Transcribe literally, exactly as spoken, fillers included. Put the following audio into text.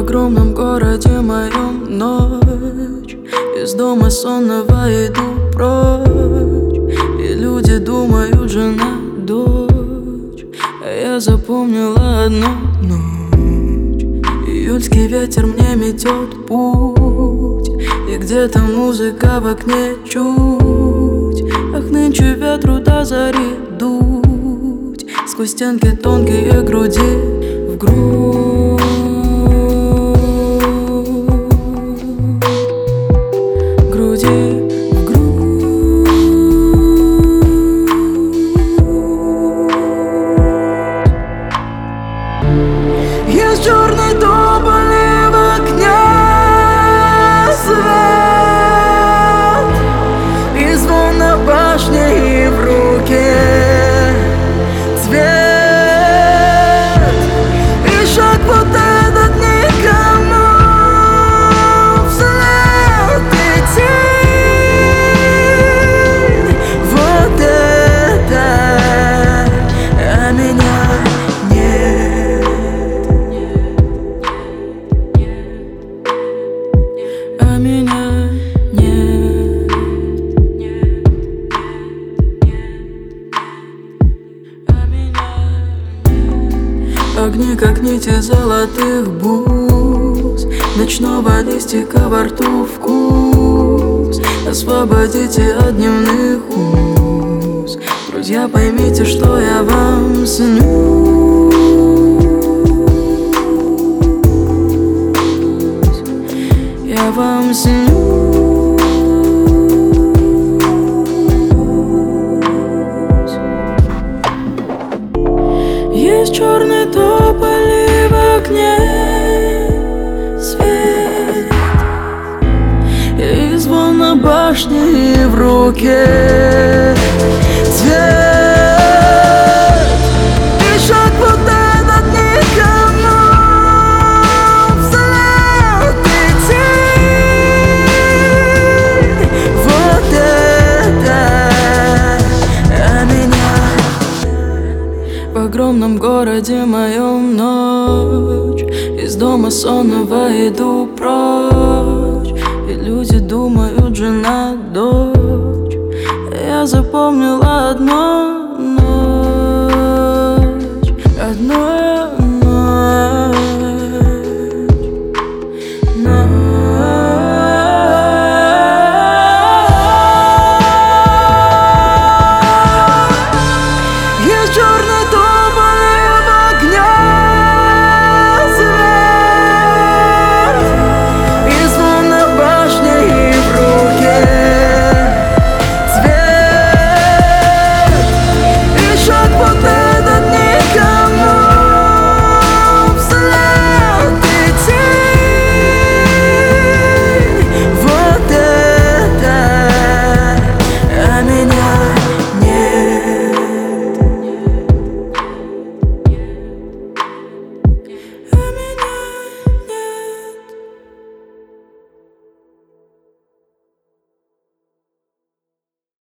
огромном городе моем ночь. Из дома сонного иду прочь, и люди думают, жена, дочь. А я запомнила одну ночь. Июльский ветер мне метет путь, и где-то музыка в окне чуть. Ах, нынче ветру до зари дуть сквозь стенки тонкие груди в грудь. Груди, в грудь. Есть черный тополь в окне свет, и звон на башне, и в руке цвет, и шаг вот этот никому вслед идти. Вот это, а меня нет, а меня нет. Огни, как нити золотых бус, ночного листика во рту вкус. Освободите от дневных уз. Друзья, поймите, что я вам снюсь. Я вам снюсь. Есть черный тополь в окне свет, и звон на башне, и в руке цвет, и шаг вот этот никому вслед идти. Вот это, а меня в огромном городе моем ночь. Из дома сонного иду прочь, и люди думают, жена, дочь. Я запомнила одно.